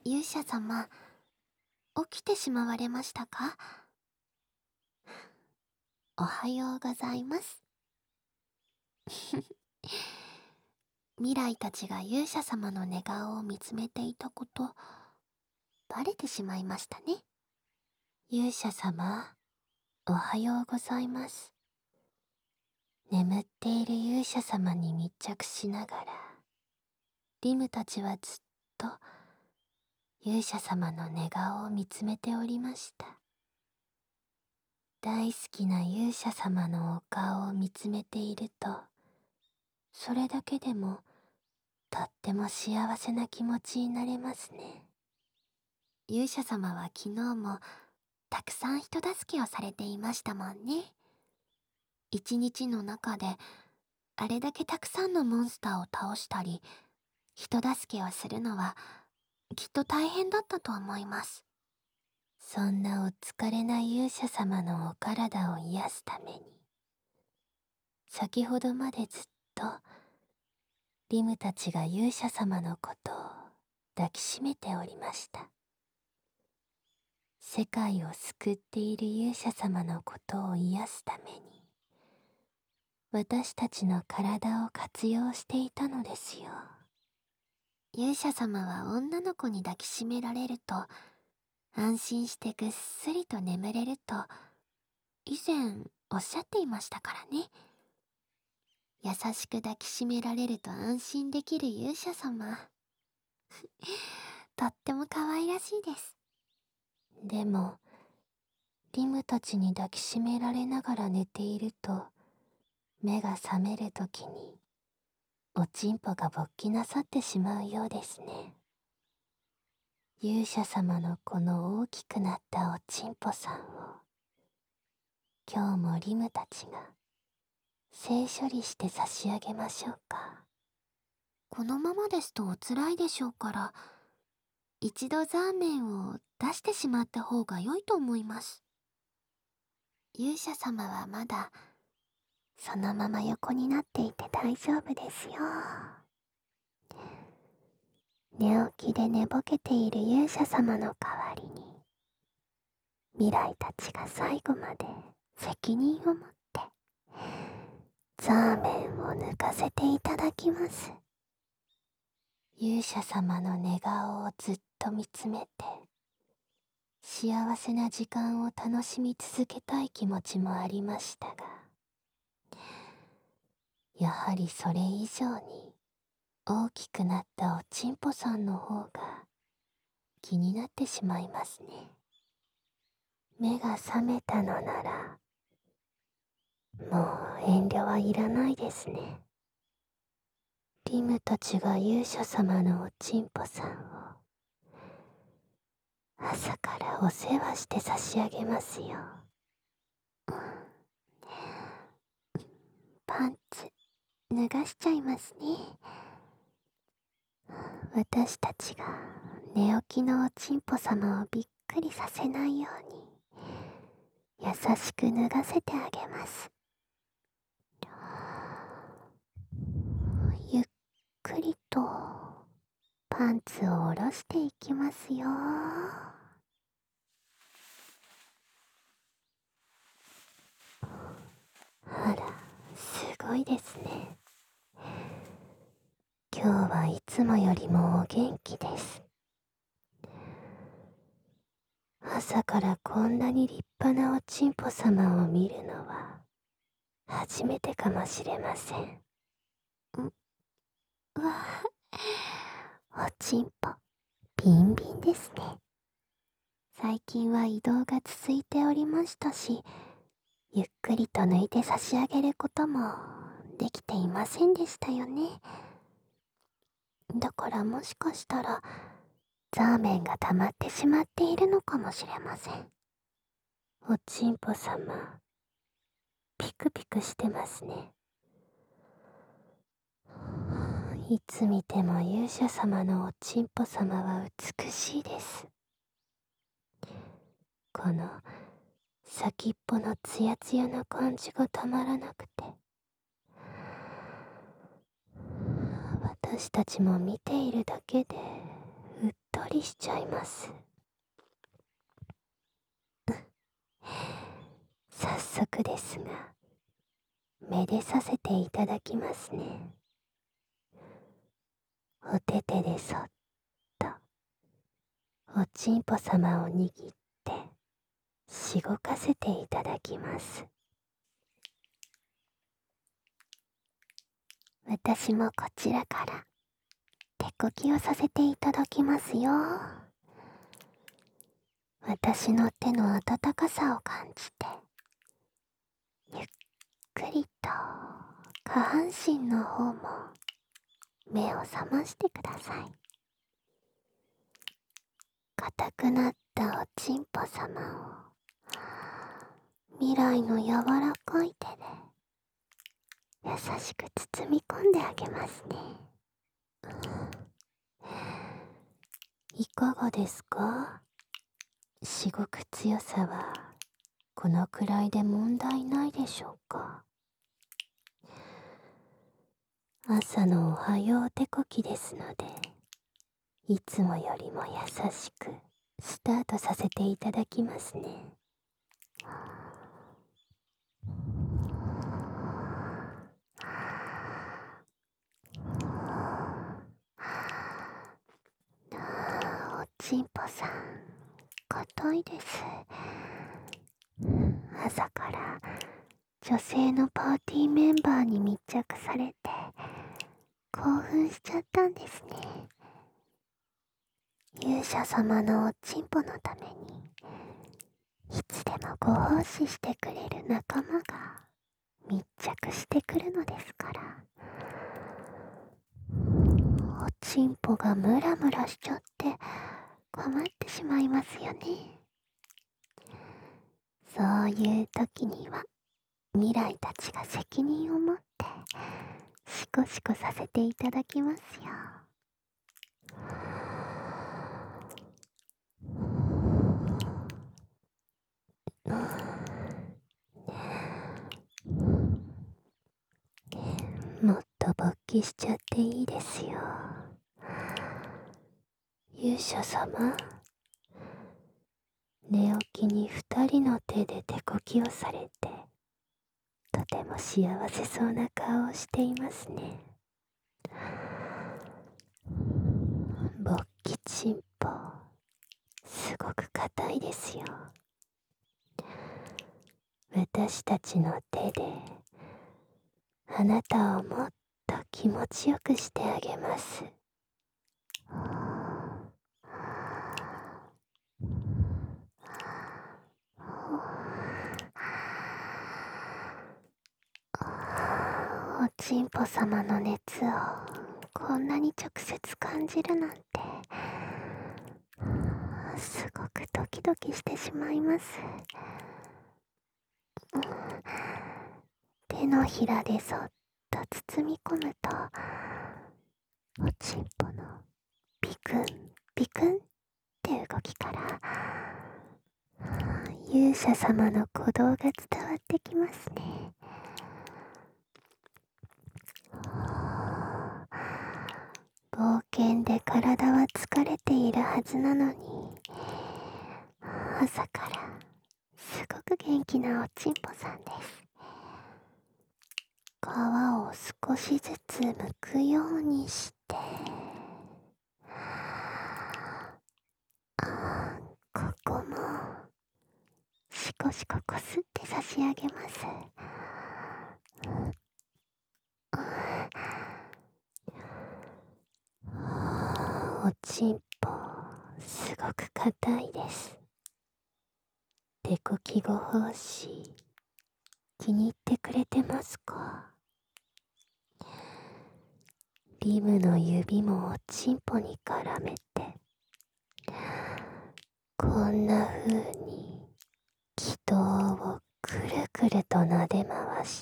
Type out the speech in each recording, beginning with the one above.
勇者様、起きてしまわれましたか？おはようございます。未来たちが勇者様の寝顔を見つめていたこと、バレてしまいましたね。勇者様、おはようございます。眠っている勇者様に密着しながら、リムたちはずっと勇者様の寝顔を見つめておりました。大好きな勇者様のお顔を見つめていると、それだけでもとっても幸せな気持ちになれますね。勇者様は昨日もたくさん人助けをされていましたもんね。一日の中であれだけたくさんのモンスターを倒したり、人助けをするのはきっと大変だったと思います。そんなお疲れな勇者様のお体を癒すために、先ほどまでずっとリムたちが勇者様のことを抱きしめておりました。世界を救っている勇者様のことを癒すために、私たちの体を活用していたのですよ。勇者様は女の子に抱きしめられると、安心してぐっすりと眠れると、以前おっしゃっていましたからね。優しく抱きしめられると安心できる勇者様。とっても可愛らしいです。でも、リムたちに抱きしめられながら寝ていると、目が覚めるときに、おちんぽが勃起なさってしまうようですね。勇者様のこの大きくなったおちんぽさんを、今日もリムたちが性処理して差し上げましょうか。このままですとおつらいでしょうから、一度ザーメンを出してしまった方が良いと思います。勇者様はまだそのまま横になっていて大丈夫ですよ。寝起きで寝ぼけている勇者様の代わりに、未来たちが最後まで責任を持ってザーメンを抜かせていただきます。勇者様の寝顔をずっと見つめて、幸せな時間を楽しみ続けたい気持ちもありましたが、やはりそれ以上に大きくなったおちんぽさんの方が気になってしまいますね。目が覚めたのなら、もう遠慮はいらないですね。リムたちが勇者様のおちんぽさんを朝からお世話して差し上げますよ。パンツ脱がしちゃいますね。私たちが寝起きのおちんぽ様をびっくりさせないように優しく脱がせてあげます。ゆっくりとパンツを下ろしていきますよ。あら、すごいですね。今日はいつもよりもお元気です。朝からこんなに立派なおちんぽ様を見るのは初めてかもしれません。うわあ、おちんぽビンビンですね。最近は移動が続いておりましたし、ゆっくりと抜いて差し上げることもできていませんでしたよね。だからもしかしたらザーメンが溜まってしまっているのかもしれません。おちんぽ様、ピクピクしてますね。いつ見ても勇者様のおちんぽ様は美しいです。この先っぽのツヤツヤな感じがたまらなくて、私たちも見ているだけでうっととりしちゃいます。早速ですが、めでさせていただきますね。お手手でそっとおちんぽ様を握ってしごかせていただきます。私もこちらから手こきをさせていただきますよ。私の手の温かさを感じて、ゆっくりと下半身の方も目を覚ましてください。硬くなったおちんぽ様を未来の柔らかい手で優しく包み込んであげますね。いかがですか？しごく強さはこのくらいで問題ないでしょうか？朝のおはよう手こきですので、いつもよりも優しくスタートさせていただきますね。おちんぽさん、硬いです。朝から女性のパーティーメンバーに密着されて興奮しちゃったんですね。勇者様のおちんぽのためにいつでもご奉仕してくれる仲間が密着してくるのですから、おちんぽがムラムラしちゃって困ってしまいますよね。そういう時には未来たちが責任を持ってシコシコさせていただきますよ。もっと勃起しちゃっていいですよ。勇者様、寝起きに2人の手で手こきをされて、とても幸せそうな顔をしていますね。勃起チンポ、すごく硬いですよ。私たちの手であなたをもっと気持ちよくしてあげます。おちんぽ様の熱をこんなに直接感じるなんて、すごくドキドキしてしまいます。手のひらでそっと包み込むと、おちんぽのピクンピクンって動きから勇者様の鼓動が伝わってきますね。冒険で体は疲れているはずなのに、朝からすごく元気なおちんぽさんです。皮を少しずつ剥くようにして、ここもシコシコこすって差し上げます。おちんぽ、すごく硬いです。手こきご奉仕、気に入ってくれてますか？リムの指もおちんぽに絡めて、こんな風に気道をくるくると撫で回して、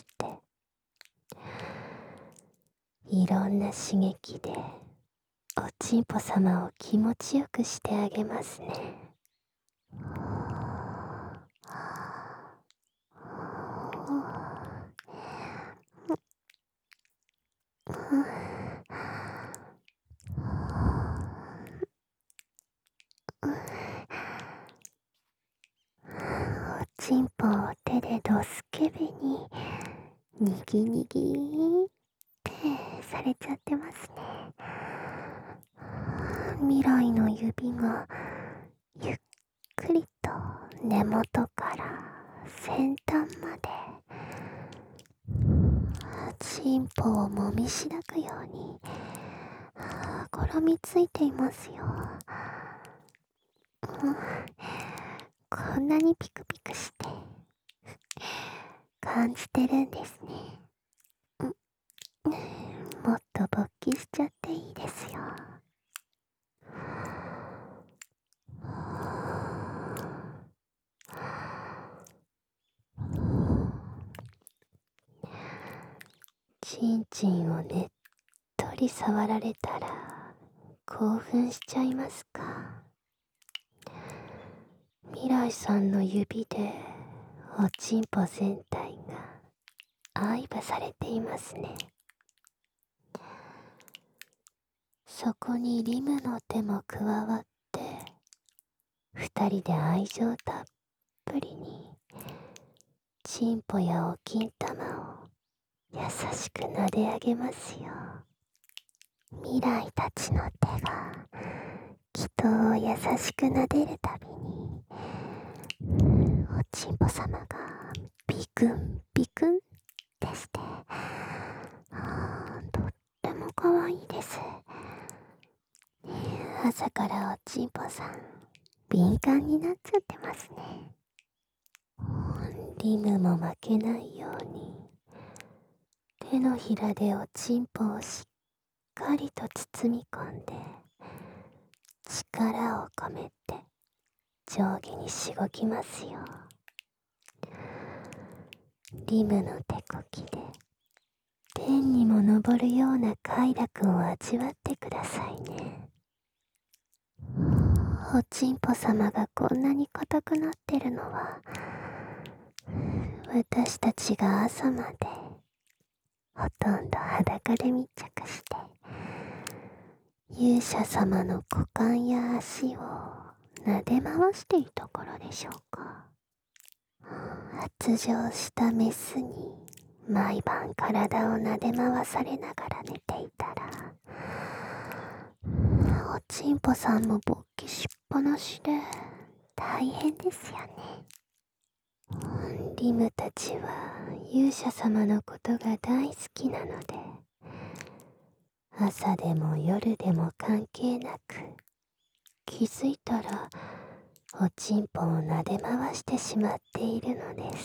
いろんな刺激でおちんぽ様を気持ちよくしてあげますね。 ドスケベににぎにぎってされちゃってますね。未来の指がゆっくりと根元から先端までチンポをもみしだくように絡みついていますよ。こんなにピクピクして感じてるんですね。もっと勃起しちゃっていいですよ。チンチンをねっとり触られたら興奮しちゃいますか。未来さんの指でおちんぽ全体が愛撫されていますね。そこにリムの手も加わって二人で愛情たっぷりにチンポやお金玉を優しく撫で上げますよ。未来たちの手が人を優しく撫でるたびにおちんぽ様がビクンビクンってしてとっても可愛いです。朝からおちんぽさん敏感になっちゃってますね。リムも負けないように手のひらでおちんぽをしっかりと包み込んで力を込めて上下にしごきますよ。リムの手こきで天にも昇るような快楽を味わってくださいね。おちんぽ様がこんなに硬くなってるのは私たちが朝までほとんど裸で密着して勇者様の股間や足を撫で回していたからでしょうか。発情したメスに毎晩体を撫で回されながら寝ていたらおちんぽさんも勃起しっぱなしで大変ですよね。リムたちは勇者様のことが大好きなので朝でも夜でも関係なく気づいたらおちんぽを撫で回してしまっているのです。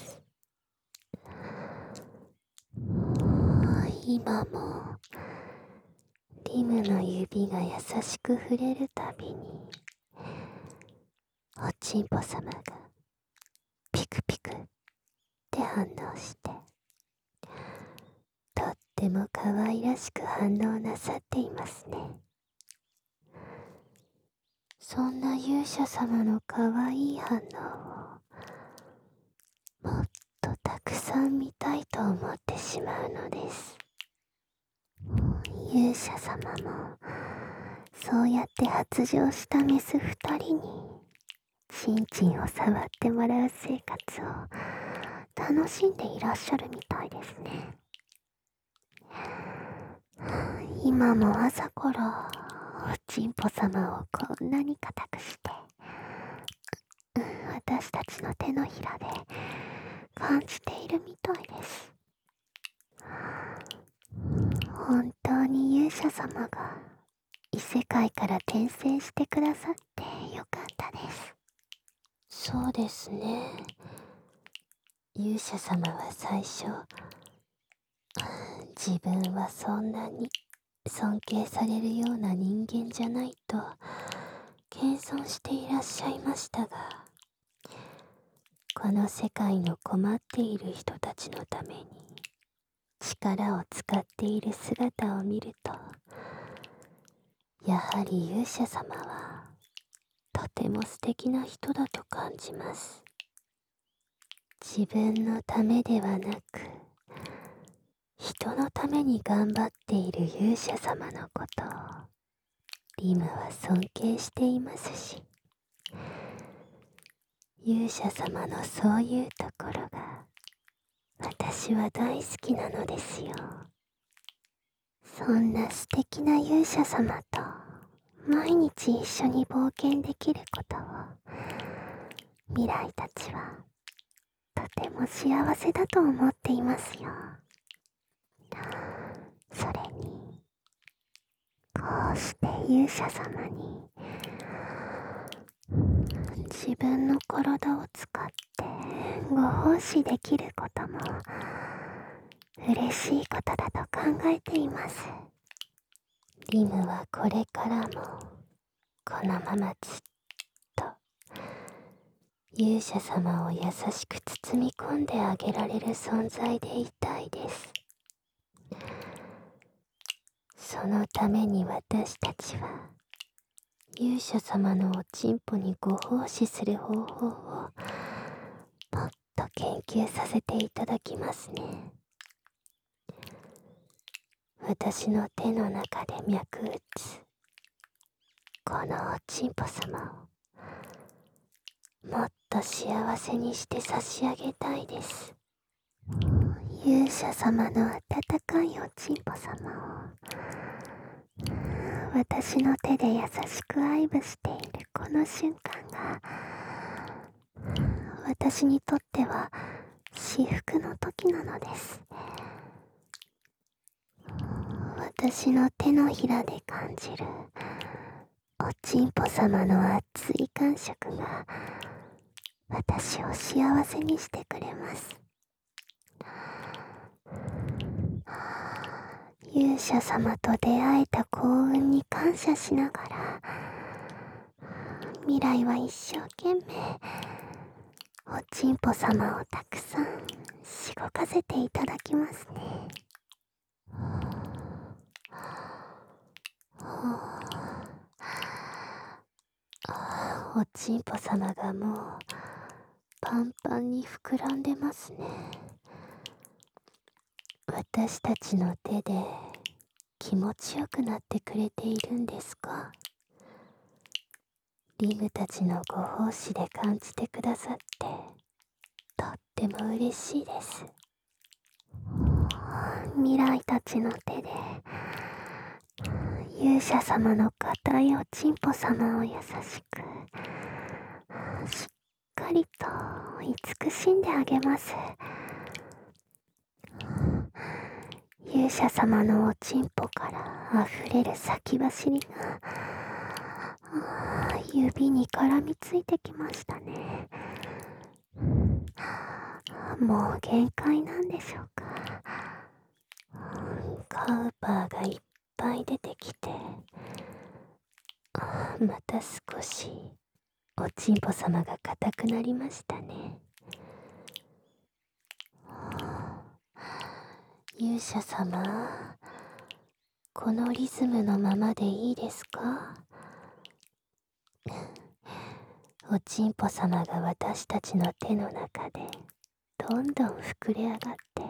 今もリムの指が優しく触れるたびにおちんぽ様がピクピクって反応してとっても可愛らしく反応なさっていますね。そんな勇者様の可愛い反応をもっとたくさん見たいと思ってしまうのです。勇者様もそうやって発情したメス二人にチンチンを触ってもらう生活を楽しんでいらっしゃるみたいですね。今も朝からおちんぽ様をこんなに硬くして私たちの手のひらで感じているみたいです。本当に勇者様が異世界から転生してくださってよかったです。そうですね。勇者様は最初自分はそんなに尊敬されるような人間じゃないと謙遜していらっしゃいましたが、この世界の困っている人たちのために力を使っている姿を見ると、やはり勇者様はとても素敵な人だと感じます。自分のためではなく人のために頑張っている勇者様のことをリムは尊敬していますし、勇者様のそういうところが私は大好きなのですよ。そんな素敵な勇者様と毎日一緒に冒険できることを未来たちはとても幸せだと思っていますよ。それにこうして勇者様に自分の体を使ってご奉仕できることも嬉しいことだと考えています。リムはこれからもこのままずっと勇者様を優しく包み込んであげられる存在でいたいです。そのために私たちは勇者様のおちんぽにご奉仕する方法をもっと研究させていただきますね。私の手の中で脈打つこのおちんぽ様をもっと幸せにして差し上げたいです。勇者様の温かいおちんぽ様を私の手で優しく愛撫しているこの瞬間が私にとっては至福の時なのです。私の手のひらで感じるおちんぽ様の熱い感触が私を幸せにしてくれます。勇者様と出会えた幸運に感謝しながら未来は一生懸命おちんぽ様をたくさんしごかせていただきますね。おちんぽ様がもうパンパンに膨らんでますね。私たちの手で気持ちよくなってくれているんですか？リムたちのご奉仕で感じてくださってとっても嬉しいです。未来たちの手で勇者様の固いおちんぽ様を優しくしっかりと慈しんであげます。勇者様のおちんぽから溢れる先走りが指に絡みついてきましたね。もう限界なんでしょうか。カウパーがいっぱい出てきてまた少しおちんぽ様が硬くなりましたね。勇者様、このリズムのままでいいですか？おちんぽ様が私たちの手の中でどんどん膨れ上がって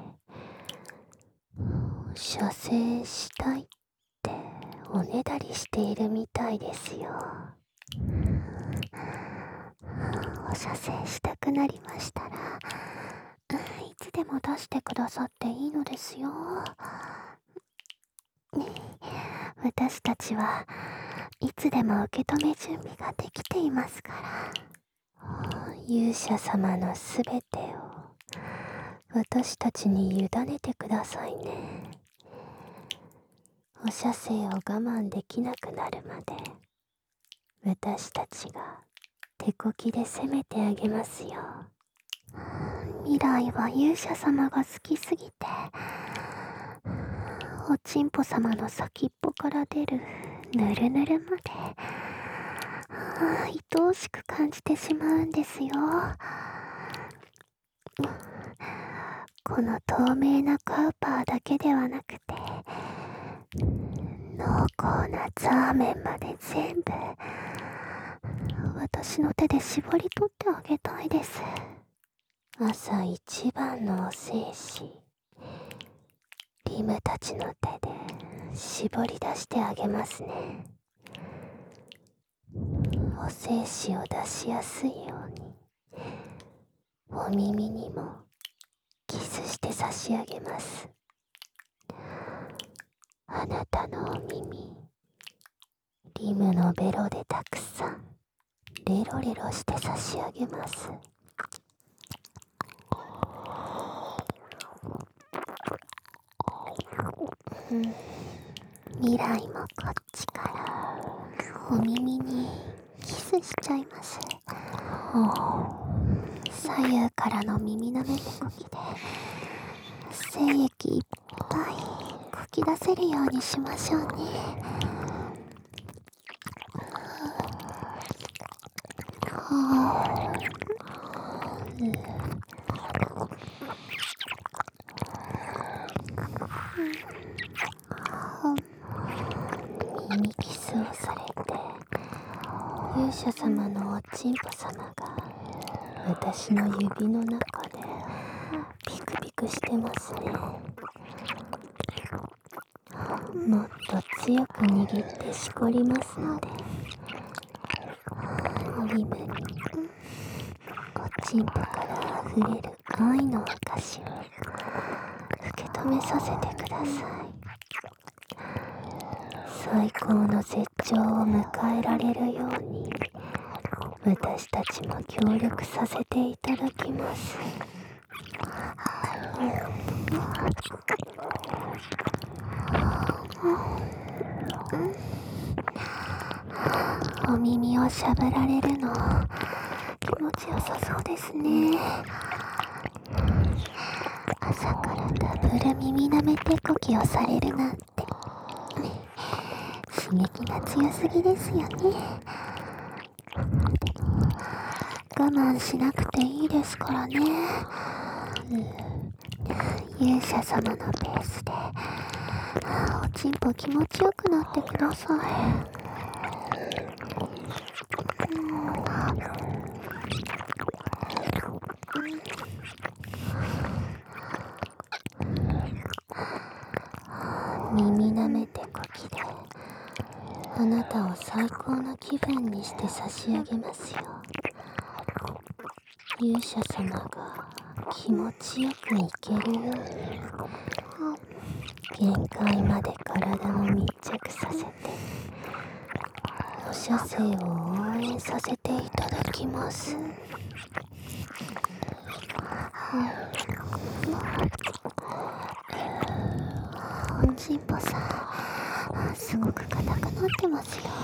射精したいっておねだりしているみたいですよ。お射精したくなりましたらいつでも出してくださっていいのですよ。私たちはいつでも受け止め準備ができていますから。勇者様のすべてを私たちに委ねてくださいね。お射精を我慢できなくなるまで私たちが手こきで攻めてあげますよ。未来は勇者様が好きすぎておちんぽ様の先っぽから出るぬるぬるまで愛おしく感じてしまうんですよ。この透明なカウパーだけではなくて濃厚なザーメンまで全部私の手で絞り取ってあげたいです。朝一番のお精子リムたちの手で絞り出してあげますね。お精子を出しやすいようにお耳にもキスしして差し上げます。あなたのお耳、リムのベロでたくさんレロレロして差し上げます。未来もこっちからお耳にキスしちゃいます。左右からの耳なめてこきで精液いっぱいこき出せるようにしましょうね。耳キスをされて勇者様のおちんぽ様が私の指の中でピクピクしてますね。もっと強く握ってしこりますので、リムにおちんぽから溢れる愛の証を受け止めさせてください。最高の絶頂を迎えられるように私たちも協力させていただきます。お耳をしゃぶられるの気持ちよさそうですね。朝からダブル耳なめてこきをされるなんて刺激が強すぎですよね。でも我慢しなくていいですからね。勇者様のペースでおちんぽ気持ちよくなってください。耳なめてこきであなたを最高の気分にして差し上げますよ。勇者様が気持ちよくいけるように限界まで体を密着させてお射精を応援させていただきます。おちんぽさんすごく硬くなってますよ。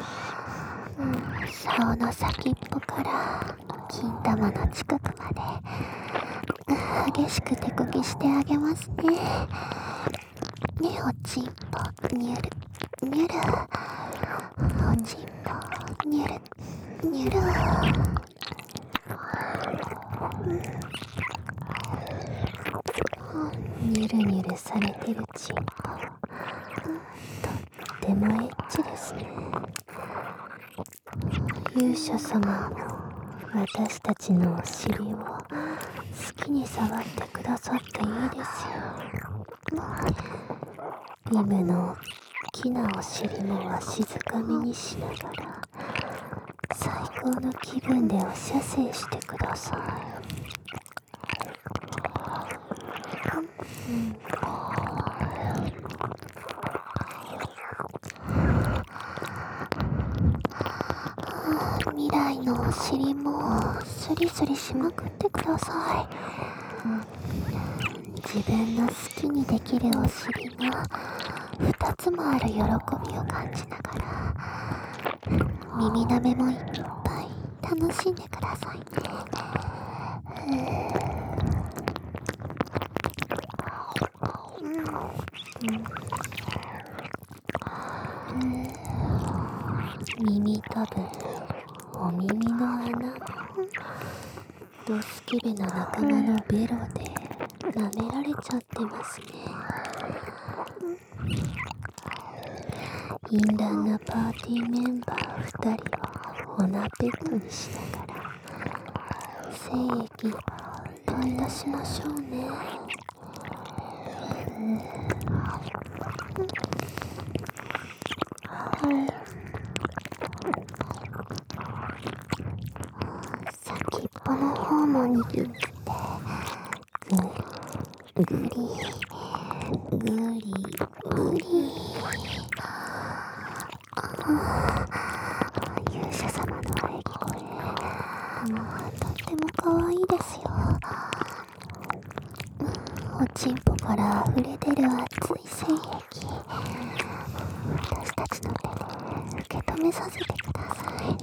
竿の先っぽから金玉の近くまで激しく手こきしてあげますね。ね、おちんぽにゅるにゅる、おちんぽにゅるにゅる。にゅるにゅるされてるちんぽとってもエッチですね。勇者様も私たちのお尻を好きに触ってくださっていいですよ。リムの大きなお尻もわしづかみにしながら最高の気分でお射精してください。未来のお尻もスリスリしまくってください。自分の好きにできるお尻が2つもある喜びを感じながら耳なめもいっぱい楽しんでくださいね。耳たぶお耳の穴ドスケベな仲間のベロで舐められちゃってますね。淫乱なパーティーメンバー2人をオナペットにしながら精液いっぱい出しましょうね。先っぽの方も握ってぐぐりぐり。勇者様の喘ぎ声、とっても可愛いですよ。おちんぽから溢れ出る熱い精液、私たちの手で受け止めさせてください。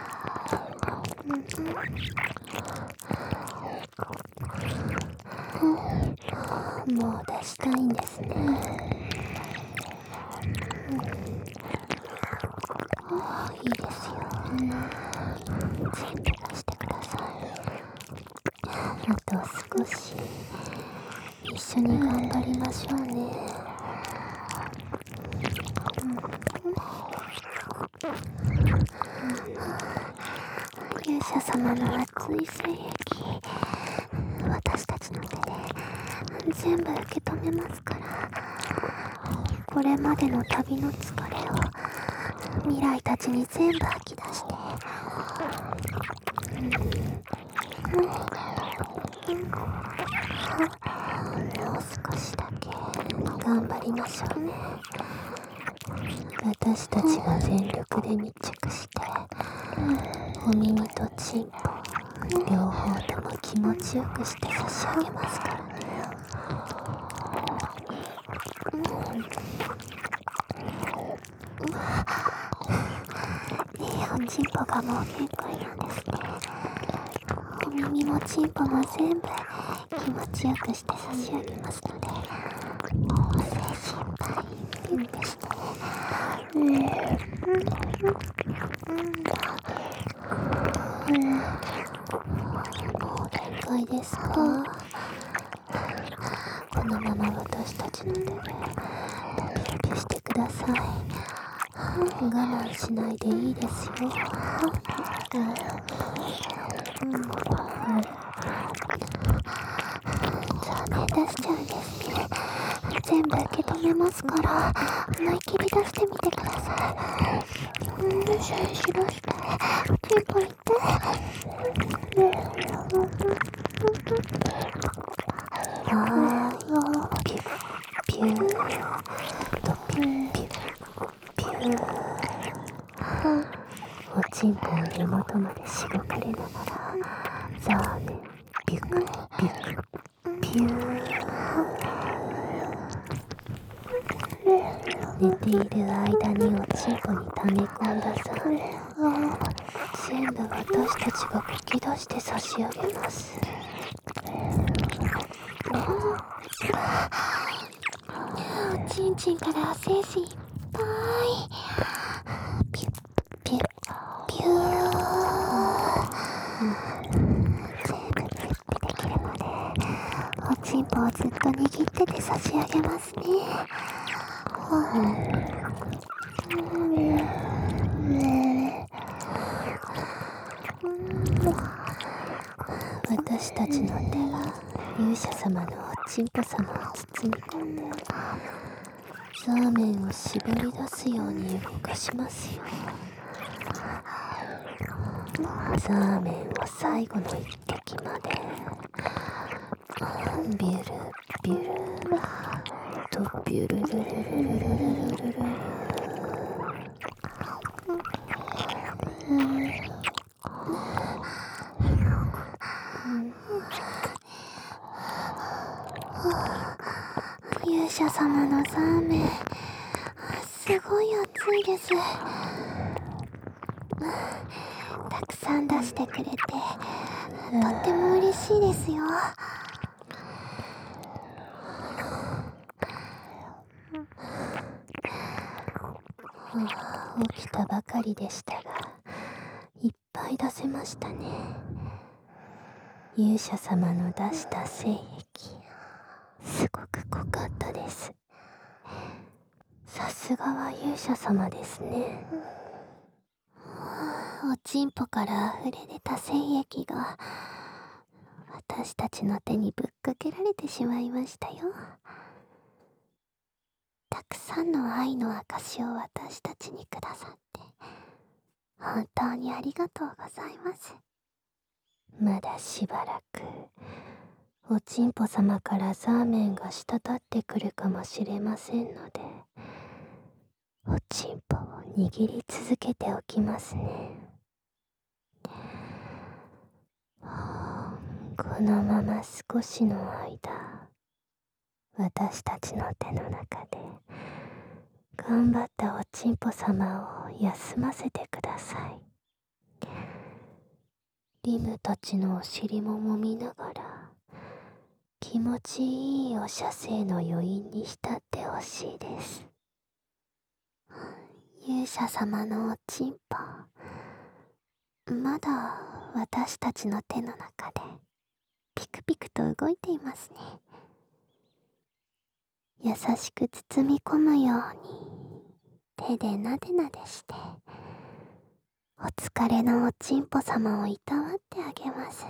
もう出したいんですね。いいですよ。全部出してください。あと少し一緒に頑張りましょうね。勇者様の熱い精液、私たちの手で全部受け止めますから、これまでの旅の疲れを未来たちに全部吐き出して、もう少しだけ頑張りましょうね。私たちが全力で密着して、お耳とチンポ両方とも気持ちよくして差し上げますからね。おちんぽがもう限界なんですね。お耳もチンポも全部気持ちよくして差し上げますので、精神科いいんですね。もう限界ですか？このまま私たちの手でピュピュしてください。我慢しないでいいですよ。ダメ出しちゃうんですね。全部受け止めますから、思いっきり出してみてください。シュンシュ出して、チンポいって。ピュッピューとピュッピュッピュー。おちんぽを根元までしごかれながら、ザーメンピュッピュッピュー。寝ている間におちんぽに溜め込んだザーメンを全部私たちがかき出して差し上げます。おちんちんから精子いっぱいピュッピュッピュー。全部ピュッてできるまでおちんぽをずっと握ってて差し上げますね。私たちの手は勇者様のおちんぽ様を包み込んで、ザーメンを絞り出すように動かしますよ。ザーメンを最後の一滴までビュルビュルとビュルルルルルルルルルル。勇者様のザーメン、すごい熱いです。たくさん出してくれてとっても嬉しいですよ。起きたばかりでしたが、いっぱい出せましたね。勇者様の出した精液、すごく濃かったです。さすがは勇者様ですね。おちんぽから溢れ出た精液が私たちの手にぶっかけられてしまいましたよ。たくさんの愛の証を私たちにくださって本当にありがとうございます。まだしばらくおちんぽ様からザーメンが滴ってくるかもしれませんので、おちんぽを握り続けておきますね。このまま少しの間、私たちの手の中で頑張ったおちんぽ様を休ませてください。リムたちのお尻も揉みながら、気持ちいいお射精の余韻に浸ってほしいです。勇者様のおちんぽ、まだ私たちの手の中でピクピクと動いていますね。優しく包み込むように手でなでなでして、お疲れのおちんぽ様をいたわってあげます。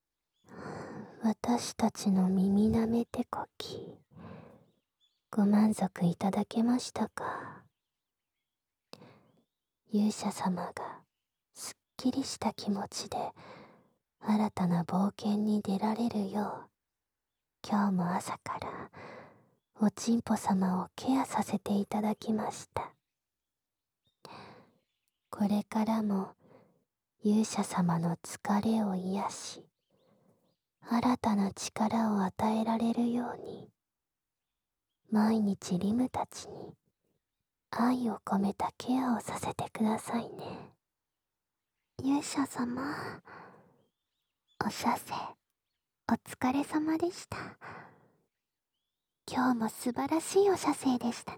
私たちの耳なめてこき、ご満足いただけましたか？勇者様がすっきりした気持ちで新たな冒険に出られるよう、今日も朝からおちんぽ様をケアさせていただきました。これからも勇者様の疲れを癒し、新たな力を与えられるように、毎日リムたちに愛を込めたケアをさせてくださいね。勇者様、お射精お疲れ様でした。今日も素晴らしいお射精でしたね。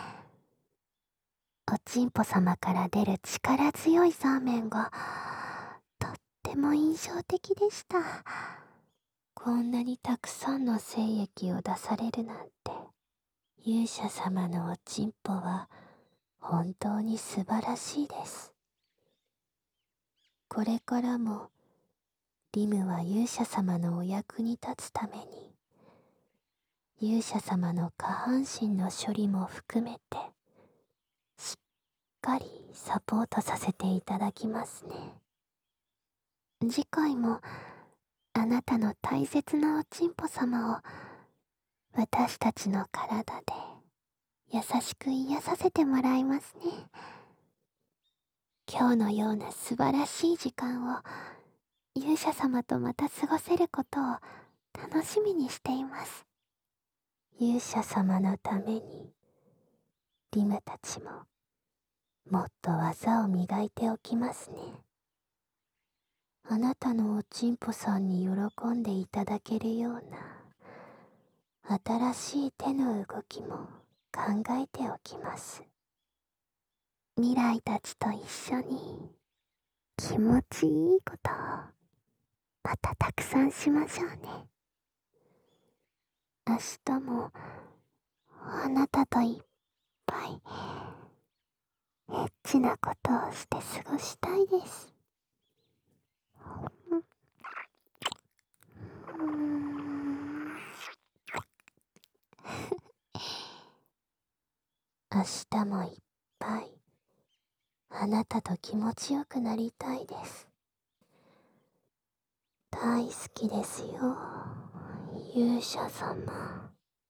おちんぽ様から出る力強いザーメンがとっても印象的でした。こんなにたくさんの精液を出されるなんて、勇者様のおちんぽは本当に素晴らしいです。これからもリムは勇者様のお役に立つために、勇者様の下半身の処理も含めてしっかりサポートさせていただきますね。次回もあなたの大切なおちんぽ様を私たちの体で優しく癒させてもらいますね。今日のような素晴らしい時間を勇者様とまた過ごせることを楽しみにしています。勇者様のためにリムたちももっと技を磨いておきますね。あなたのおちんぽさんに喜んでいただけるような新しい手の動きも考えておきます。未来たちと一緒に気持ちいいことをまたたくさんしましょうね。明日もあなたといっぱいエッチなことをして過ごしたいです。明日もいっぱいあなたと気持ちよくなりたいです。大好きですよ、勇者様。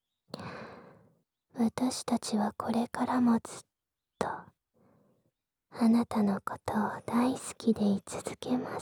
私たちはこれからもずっとあなたのことを大好きでい続けます。